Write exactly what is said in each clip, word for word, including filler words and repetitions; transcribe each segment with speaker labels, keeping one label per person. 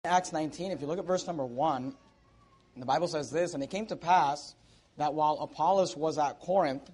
Speaker 1: Acts nineteen, if you look at verse number one, the Bible says this, "And it came to pass that while Apollos was at Corinth,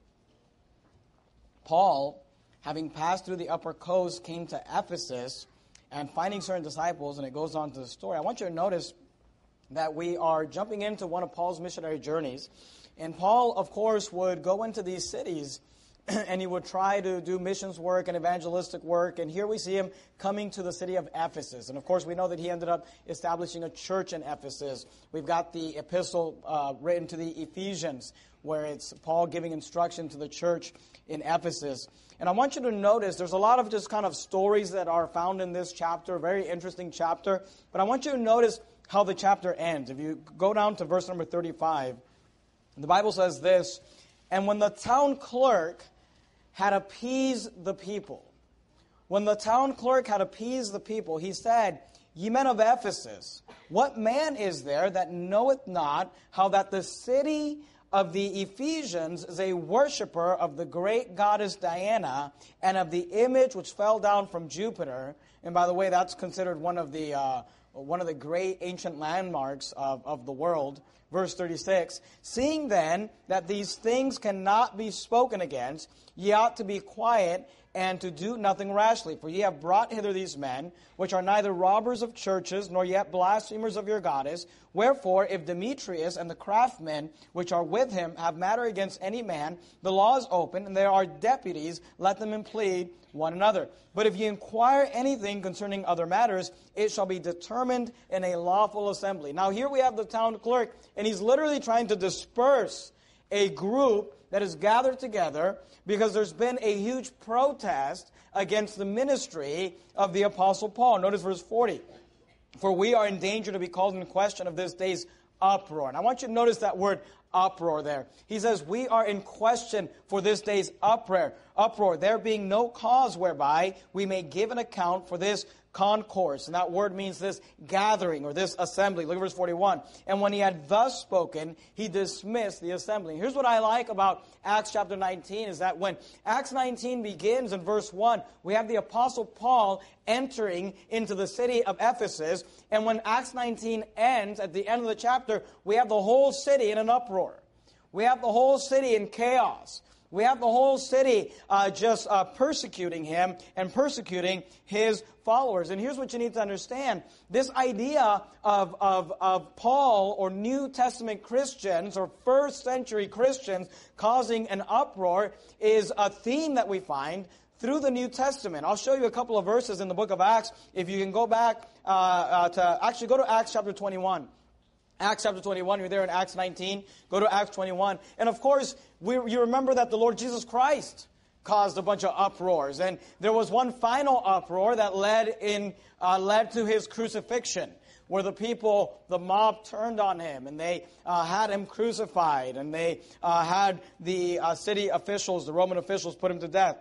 Speaker 1: Paul, having passed through the upper coast, came to Ephesus, and finding certain disciples," and it goes on to the story. I want you to notice that we are jumping into one of Paul's missionary journeys. And Paul, of course, would go into these cities and he would try to do missions work and evangelistic work. And here we see him coming to the city of Ephesus. And of course, we know that he ended up establishing a church in Ephesus. We've got the epistle uh, written to the Ephesians, where it's Paul giving instruction to the church in Ephesus. And I want you to notice there's a lot of just kind of stories that are found in this chapter, very interesting chapter. But I want you to notice how the chapter ends. If you go down to verse number thirty-five, the Bible says this, "And when the town clerk had appeased the people. When the town clerk had appeased the people, he said, Ye men of Ephesus, what man is there that knoweth not how that the city of the Ephesians is a worshiper of the great goddess Diana and of the image which fell down from Jupiter?" And by the way, that's considered one of the uh, one of the great ancient landmarks of, of the world. Verse thirty-six, "Seeing then that these things cannot be spoken against, ye ought to be quiet and to do nothing rashly. For ye have brought hither these men, which are neither robbers of churches, nor yet blasphemers of your goddess. Wherefore, if Demetrius and the craftsmen which are with him have matter against any man, the law is open, and there are deputies, let them implead one another. But if ye inquire anything concerning other matters, it shall be determined in a lawful assembly." Now here we have the town clerk, and he's literally trying to disperse a group that is gathered together because there's been a huge protest against the ministry of the Apostle Paul. Notice verse forty. "For we are in danger to be called in question of this day's uproar." And I want you to notice that word uproar there. He says, we are in question for this day's uproar, uproar, there being no cause whereby we may give an account for this concourse. And that word means this gathering or this assembly. Look at verse forty-one. "And when he had thus spoken, he dismissed the assembly." Here's what I like about Acts chapter nineteen is that when Acts nineteen begins in verse one, we have the Apostle Paul entering into the city of Ephesus. And when Acts nineteen ends, at the end of the chapter, we have the whole city in an uproar. We have the whole city in chaos. We have the whole city uh, just uh, persecuting him and persecuting his followers. And here's what you need to understand. This idea of, of, of Paul or New Testament Christians or first century Christians causing an uproar is a theme that we find through the New Testament. I'll show you a couple of verses in the book of Acts. If you can go back uh, uh, to, actually go to Acts chapter twenty-one. Acts chapter twenty-one, you're there in Acts nineteen, go to Acts twenty-one. And of course, we, you remember that the Lord Jesus Christ caused a bunch of uproars. And there was one final uproar that led in uh, led to his crucifixion, where the people, the mob turned on him, and they uh, had him crucified, and they uh, had the uh, city officials, the Roman officials, put him to death.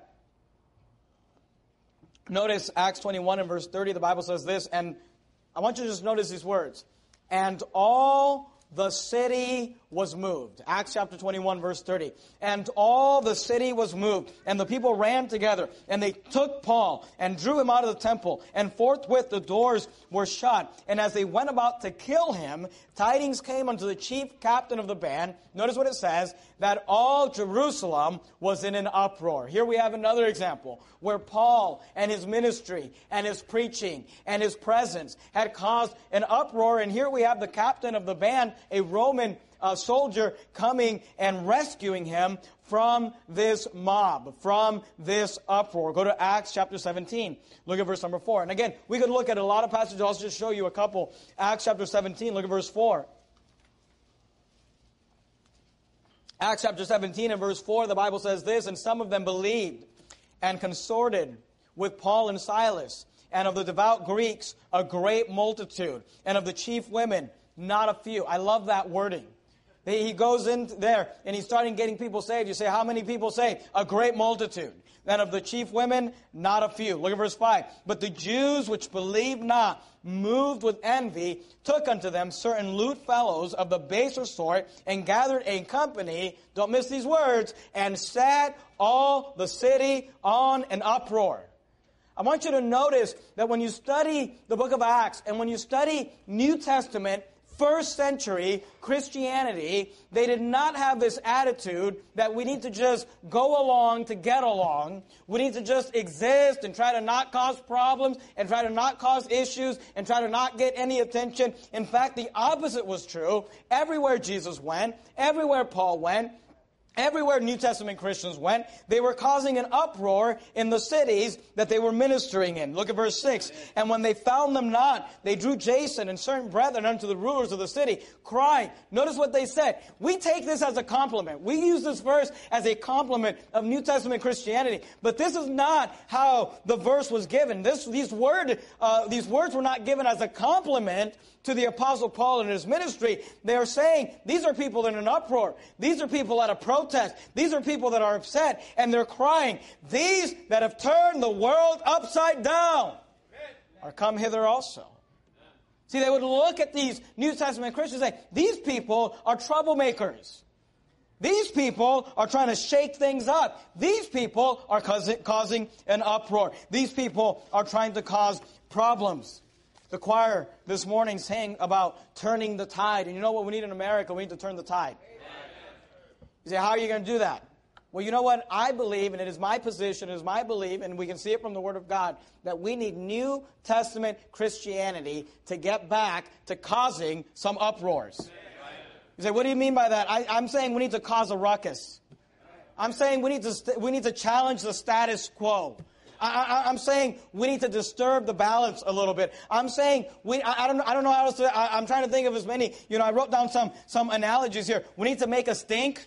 Speaker 1: Notice Acts twenty-one and verse thirty, the Bible says this, and I want you to just notice these words. "And all the city was moved." Acts chapter twenty-one, verse thirty. "And all the city was moved, and the people ran together, and they took Paul, and drew him out of the temple, and forthwith the doors were shut. And as they went about to kill him, tidings came unto the chief captain of the band," notice what it says, "that all Jerusalem was in an uproar." Here we have another example, where Paul and his ministry, and his preaching, and his presence had caused an uproar, and here we have the captain of the band, a Roman uh, soldier, coming and rescuing him from this mob, from this uproar. Go to Acts chapter seventeen. Look at verse number four. And again, we could look at a lot of passages. I'll just show you a couple. Acts chapter seventeen, look at verse four. Acts chapter seventeen and verse four, the Bible says this, "And some of them believed and consorted with Paul and Silas, and of the devout Greeks a great multitude, and of the chief women not a few." I love that wording. He goes in there and he's starting getting people saved. You say, how many people saved? A great multitude. Then of the chief women, not a few. Look at verse five. "But the Jews which believed not, moved with envy, took unto them certain lewd fellows of the baser sort, and gathered a company," don't miss these words, "and set all the city on an uproar." I want you to notice that when you study the book of Acts and when you study New Testament, first century Christianity, they did not have this attitude that we need to just go along to get along. We need to just exist and try to not cause problems and try to not cause issues and try to not get any attention. In fact, the opposite was true. Everywhere Jesus went, everywhere Paul went, everywhere New Testament Christians went, they were causing an uproar in the cities that they were ministering in. Look at verse six. And when they found them not, they drew Jason and certain brethren unto the rulers of the city, crying. Notice what they said. We take this as a compliment. We use this verse as a compliment of New Testament Christianity. But this is not how the verse was given. This, these, word, uh, these words were not given as a compliment to the Apostle Paul and his ministry. They are saying, these are people in an uproar. These are people at a protest. These are people that are upset. And they're crying, these that have turned the world upside down are come hither also. See, they would look at these New Testament Christians and say, these people are troublemakers. These people are trying to shake things up. These people are causing an uproar. These people are trying to cause problems. The choir this morning sang about turning the tide. And you know what we need in America? We need to turn the tide. You say, how are you going to do that? Well, you know what? I believe, and it is my position, it is my belief, and we can see it from the Word of God, that we need New Testament Christianity to get back to causing some uproars. You say, what do you mean by that? I, I'm saying we need to cause a ruckus. I'm saying we need to st- we need to challenge the status quo. I, I, I'm saying we need to disturb the balance a little bit. I'm saying we. I, I don't. I don't know how else to. I, I'm trying to think of as many. You know, I wrote down some some analogies here. We need to make a stink.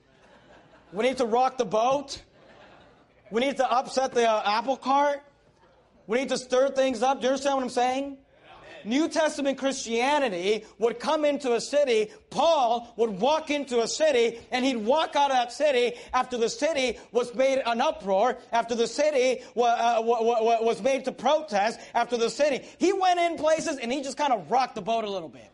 Speaker 1: We need to rock the boat. We need to upset the uh, apple cart. We need to stir things up. Do you understand what I'm saying? New Testament Christianity would come into a city. Paul would walk into a city, and he'd walk out of that city after the city was made an uproar, after the city was made to protest, after the city. He went in places, and he just kind of rocked the boat a little bit.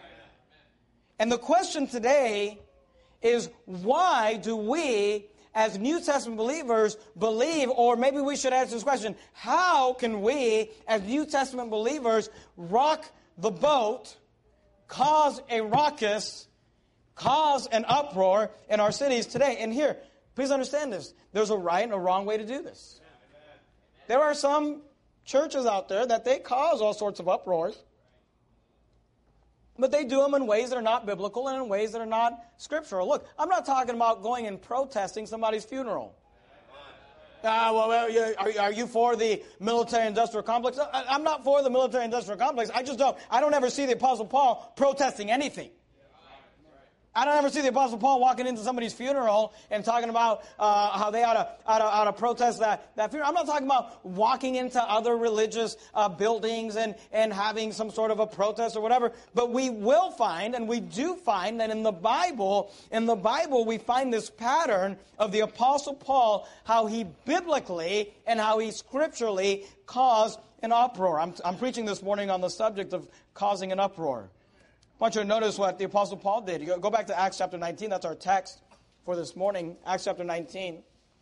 Speaker 1: And the question today is, why do we, as New Testament believers, believe, or maybe we should answer this question, how can we, as New Testament believers, rock the boat, cause a ruckus, cause an uproar in our cities today? And here, please understand this. There's a right and a wrong way to do this. There are some churches out there that they cause all sorts of uproars, but they do them in ways that are not biblical and in ways that are not scriptural. Look, I'm not talking about going and protesting somebody's funeral. Uh, well, well are, are you for the military-industrial complex? I'm not for the military-industrial complex. I just don't. I don't ever see the Apostle Paul protesting anything. I don't ever see the Apostle Paul walking into somebody's funeral and talking about uh, how they ought to, ought to, ought to protest that, that funeral. I'm not talking about walking into other religious uh, buildings and, and having some sort of a protest or whatever. But we will find, and we do find, that in the Bible, in the Bible, we find this pattern of the Apostle Paul, how he biblically and how he scripturally caused an uproar. I'm, I'm preaching this morning on the subject of causing an uproar. I want you to notice what the Apostle Paul did. You go back to Acts chapter nineteen. That's our text for this morning. Acts chapter nineteen.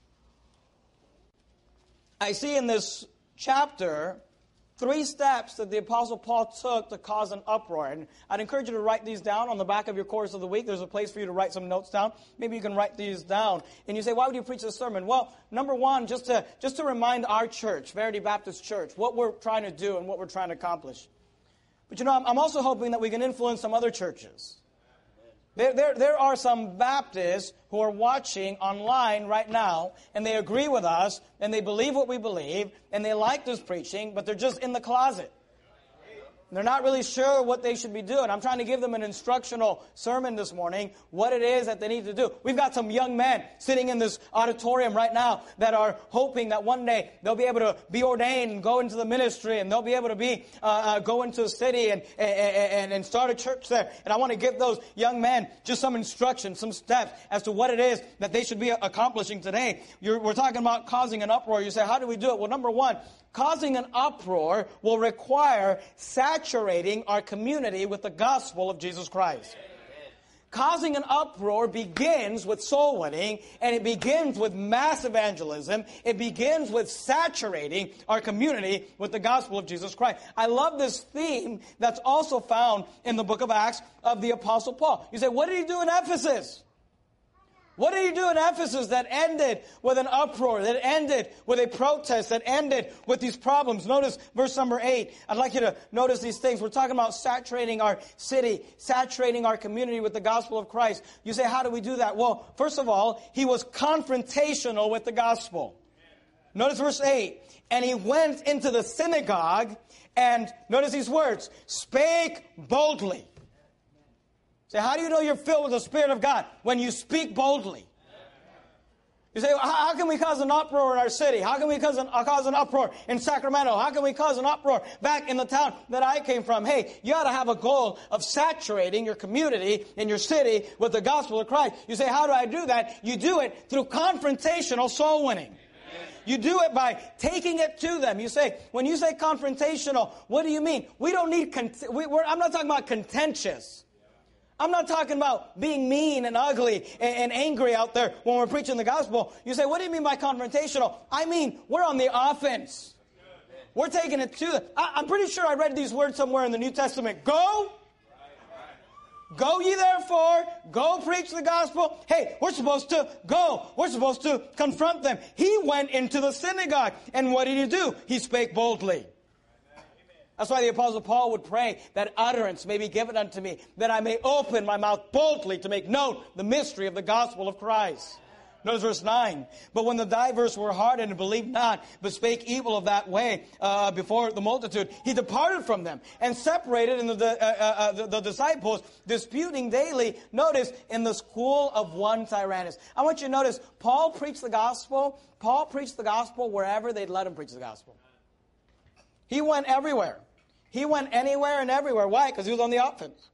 Speaker 1: I see in this chapter three steps that the Apostle Paul took to cause an uproar. And I'd encourage you to write these down on the back of your course of the week. There's a place for you to write some notes down. Maybe you can write these down. And you say, why would you preach this sermon? Well, number one, just to, just to remind our church, Verity Baptist Church, what we're trying to do and what we're trying to accomplish. But you know, I'm also hoping that we can influence some other churches. There, there, there are some Baptists who are watching online right now, and they agree with us, and they believe what we believe, and they like this preaching, but they're just in the closet. They're not really sure what they should be doing. I'm trying to give them an instructional sermon this morning, what it is that they need to do. We've got some young men sitting in this auditorium right now that are hoping that one day they'll be able to be ordained and go into the ministry, and they'll be able to be uh, uh, go into a city and, and, and start a church there. And I want to give those young men just some instruction, some steps as to what it is that they should be accomplishing today. You're, we're talking about causing an uproar. You say, how do we do it? Well, number one, causing an uproar will require saturating our community with the gospel of Jesus Christ. causing an uproar begins with soul winning, and it begins with mass evangelism. It begins with saturating our community with the gospel of Jesus Christ. I love this theme that's also found in the book of Acts of the Apostle Paul. You say, what did he do in Ephesus? What did he do in Ephesus that ended with an uproar, that ended with a protest, that ended with these problems? Notice verse number eight. I'd like you to notice these things. We're talking about saturating our city, saturating our community with the gospel of Christ. You say, how do we do that? Well, first of all, he was confrontational with the gospel. Notice verse eight. And he went into the synagogue and, notice these words, spake boldly. Say, how do you know you're filled with the Spirit of God? When you speak boldly. You say, how can we cause an uproar in our city? How can we cause an, cause an uproar in Sacramento? How can we cause an uproar back in the town that I came from? Hey, you ought to have a goal of saturating your community and your city with the gospel of Christ. You say, how do I do that? You do it through confrontational soul winning. You do it by taking it to them. You say, when you say confrontational, what do you mean? We don't need, cont- we, we're, I'm not talking about contentious. I'm not talking about being mean and ugly and, and angry out there when we're preaching the gospel. You say, what do you mean by confrontational? I mean, we're on the offense. We're taking it to them. I, I'm pretty sure I read these words somewhere in the New Testament. Go. Go ye therefore. Go preach the gospel. Hey, we're supposed to go. We're supposed to confront them. He went into the synagogue. And what did he do? He spake boldly. That's why the Apostle Paul would pray that utterance may be given unto me, that I may open my mouth boldly to make known the mystery of the gospel of Christ. Notice verse nine. But when the divers were hardened and believed not, but spake evil of that way uh, before the multitude, he departed from them and separated in the, uh, uh, the, the disciples, disputing daily, notice, in the school of one Tyrannus. I want you to notice, Paul preached the gospel. Paul preached the gospel wherever they'd let him preach the gospel. He went everywhere. He went anywhere and everywhere. Why? Because he was on the offense.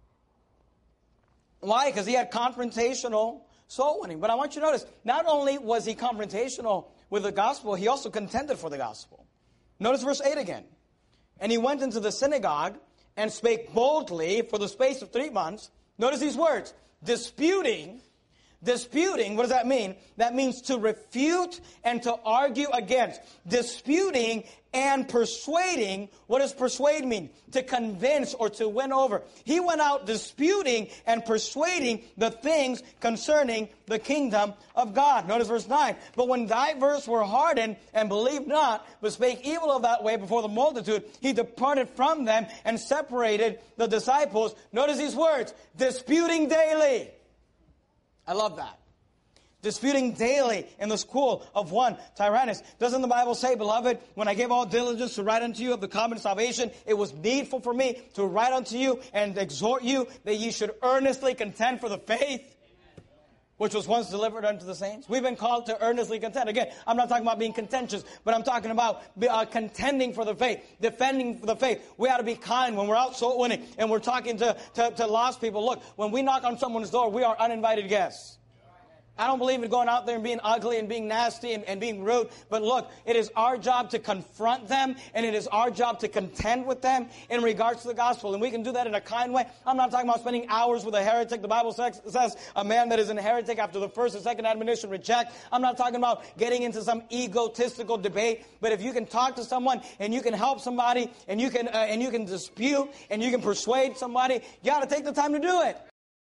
Speaker 1: Why? Because he had confrontational soul winning. But I want you to notice, not only was he confrontational with the gospel, he also contended for the gospel. Notice verse eight again. And he went into the synagogue and spake boldly for the space of three months. Notice these words. Disputing. Disputing, what does that mean? That means to refute and to argue against. Disputing and persuading. What does persuade mean? To convince or to win over. He went out disputing and persuading the things concerning the kingdom of God. Notice verse nine. But when divers were hardened and believed not, but spake evil of that way before the multitude, he departed from them and separated the disciples. Notice these words. Disputing daily. I love that. Disputing daily in the school of one Tyrannus. Doesn't the Bible say, beloved, when I gave all diligence to write unto you of the common salvation, it was needful for me to write unto you and exhort you that ye should earnestly contend for the faith which was once delivered unto the saints? We've been called to earnestly contend. Again, I'm not talking about being contentious, but I'm talking about uh, contending for the faith, defending for the faith. We ought to be kind when we're out soul winning and we're talking to, to, to lost people. Look, when we knock on someone's door, we are uninvited guests. I don't believe in going out there and being ugly and being nasty and, and being rude. But look, it is our job to confront them, and it is our job to contend with them in regards to the gospel. And we can do that in a kind way. I'm not talking about spending hours with a heretic. The Bible says, says a man that is a heretic after the first and second admonition reject. I'm not talking about getting into some egotistical debate. But if you can talk to someone and you can help somebody and you can uh, and you can dispute and you can persuade somebody, you got to take the time to do it.